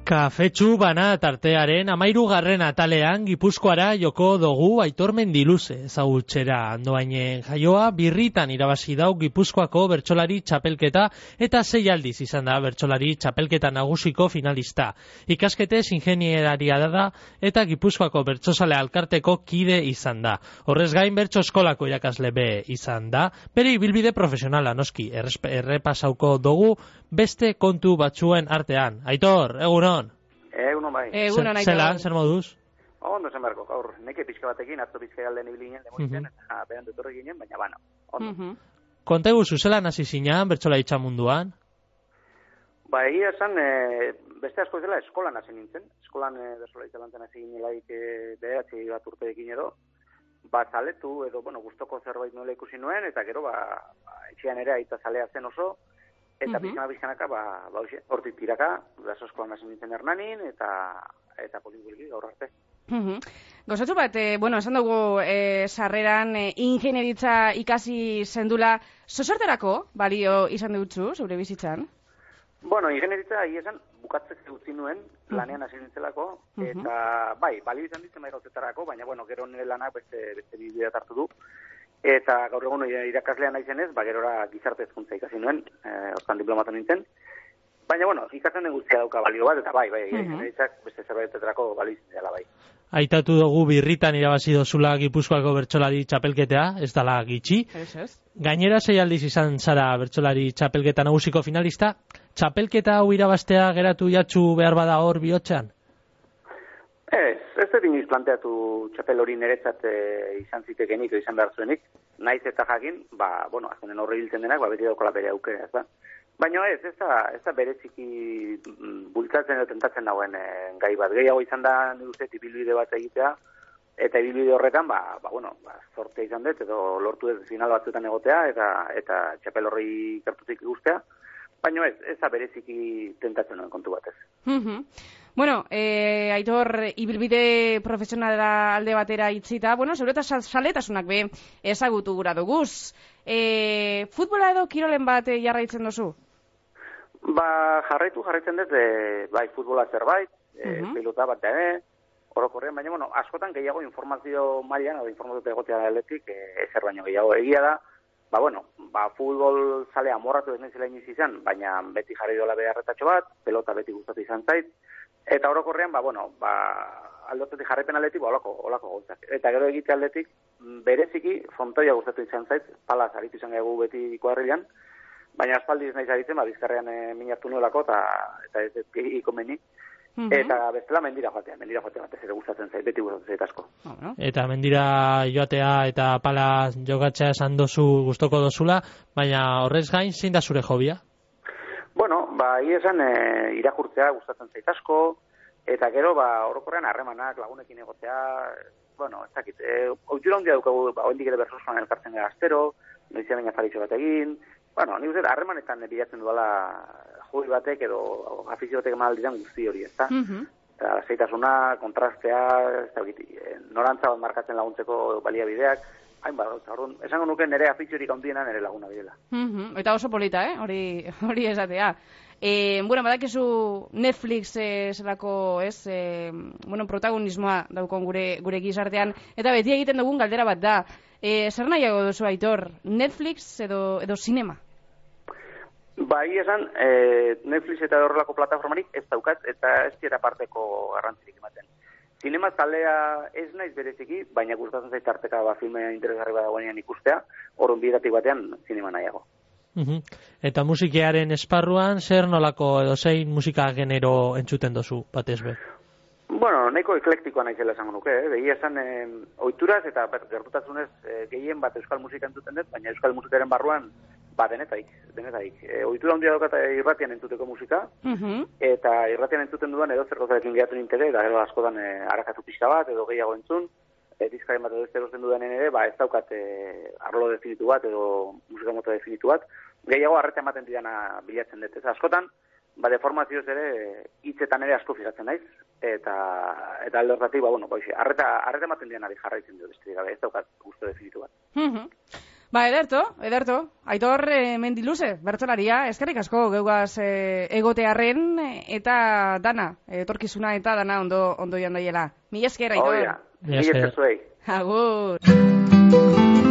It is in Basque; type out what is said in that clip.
Kafetxu bana tartearen 13. atalean Gipuzkoara joko dugu Aitor Mendiluze ezagutxera. Andoainen jaioa birritan irabazi dau Gipuzkoako bertsolari txapelketa eta 6 aldiz izan da bertsolari txapelketa nagusiko finalista. Ikasketez ingenieria da eta Gipuzkoako bertsozale alkarteko kide izan da. Horrez gain bertso eskolako irakasle be izan da. Bere ibilbide profesionala noski errepasauko dugu beste kontu batzuen artean. Aitor, egunon. Egunon bai. Egunon, Aitor. Zelan, zer moduz? Ondo zen barko, gaur, neke pixka batekin, atzo pixka galden ibili ginen, demoitzen, eta behan dutorri ginen, baina bana, ondo. Konta guzu, zelan hasi zinean, bertsolaritza munduan? Ba, egia esan, beste asko zela eskolan hasi nintzen. Eskolan bertsolaritza lantzen hasi ginelaik behatzi bat urteekin edo, zaletu edo, gustoko zerbait nola ikusi nuen, eta gero, etxean ere aita zalea zen oso, eta bizkanaka, hortik tiraka, daso eskolan hasi nintzen Hernanin, eta polibulgi gaur arte. Gozatxu bat, esan dugu sarreran ingenieritza ikasi zendula, zosorterako balio izan dutzu, zure bizitzan? Ingenieritza esan bukatzek utzi nuen, lanean hasi nintzelako, eta balio izan ditzen bai gauzetarako, baina gero nire lanak beste bidea hartu du. Eta gaur egun irakaslea naizenez, gerora gizarte hezkuntza ikasi nuen, hortan diplomatu nintzen. Baina, ikatzen den guztia dauka balio bat, eta ingenieritzak beste zerbaitetarako balio izan dela bai. Aitatu dugu birritan irabazi dozula Gipuzkoako bertsolari txapelketea, ez dala gitxi. Gainera 6 aldiz izan zara bertsolari txapelketa nagusiko finalista. Txapelketa hau irabastea geratu jatzu behar bada hor bihotzean? Ez dut iniz planteatu txapel hori niretzat izan zitekenik, izan behar zuenik. Naiz eta jakin, azkenen horre hiltzen denak, beti daukala bere aukera, ez da. Baina ez da bereziki bultzatzen edo tentatzen dagoen gai bat. Gehiago izan da, nire uste, ibilbide bat egitea, eta ibilbide horretan, zortea izan dut, edo lortu ez final batzuetan egotea, eta txapel horri kartutik guztea. Baina ez da bereziki tentatzen duen kontu batez. Aitor, ibilbide profesionala alde batera itzita, zure eta saletasunak be ezagutu gura duguz. Futbola edo kirolen bat jarraitzen duzu? Jarraitzen dut, futbola zerbait, pelota bat da, orokorrean, baina, askotan gehiago informazio mailan, edo informazio egotea aletik, ezer baino gehiago egia da, futbol zalea amorratu ez nezela iniz izan, baina beti jarri dola beharretatxo bat, pelota beti gustatu izan zait, eta orokorrean, aldotetik jarraipen aldetik, olako gauzak. Eta gero egite aldetik, bereziki, frontoia gustatu izan zait, palaz aritu izan gaigu beti koarrilan, baina aspaldiz nahiz aritzen, bizkarrean minartu nuelako, eta ez ikomeni. Eta bestela mendira joatea batez ere gustatzen zait, beti gustatzen zait asko. Eta mendira joatea eta pala jogatzea esan dozu gustoko dozula, baina horrez gain zein da zure hobia? Esan irakurtzea gustatzen zait asko, eta gero orokorrean harremanak lagunekin egotea, ez dakit, oitura handia dukagu, hendik ere bersosuan elkartzen gara astero, noizia baina zaritxo bat egin, nik uste harremanetan bilatzen duela hobi batek edo afizio batek eman guzti hori, ezta? Eta zeitasuna, kontrastea, norantza bat markatzen laguntzeko baliabideak, esango nuke nire afiziorik handiena nire laguna bidela. Eta oso polita, hori esatea. Badakizu Netflix zelako, protagonismoa daukon gure gizartean, eta beti egiten dugun galdera bat da. Zer nahiago duzu, Aitor, Netflix edo sinema? Esan, Netflix eta horrelako plataformarik ez daukat, eta ez dira parteko garrantzirik ematen. Zinema zalea ez naiz bereziki, baina gustatzen zait tarteka filmea interesgarri badagoenean ikustea, orrun bidatik batean zinema nahiago. Eta musikiaren esparruan, zer nolako edo zein musika genero entzuten dozu, batez be? Nahiko eklektikoa naizela esango nuke, begia esan ohituraz eta gertutasunez gehien bat euskal musika entzuten dut, baina euskal musikaren barruan denetaik. Ohitura handia daukat irratian entzuteko musika, eta irratian entzuten dudan edo zer gauzarekin gehatu nintere, eta gero askotan arakatu pixka bat, edo gehiago entzun, dizkaren bat edo ez erosten dudanen ere, ez daukat arlo definitu bat, edo musika mota definitu bat, gehiago arreta ematen didana bilatzen dut. Ez askotan, deformazioz ere, hitzetan ere asko fijatzen naiz, eta alde horretik, arreta ematen didanari jarraitzen dut, ez daukat gustu definitu bat. Ba, ederto. Aitor Mendiluze, bertsolaria, eskerrik asko geugaz egotearren eta dana, etorkizuna eta dana ondo joan daiela. Mila esker, Aitor. Mila esker zuei. Agur.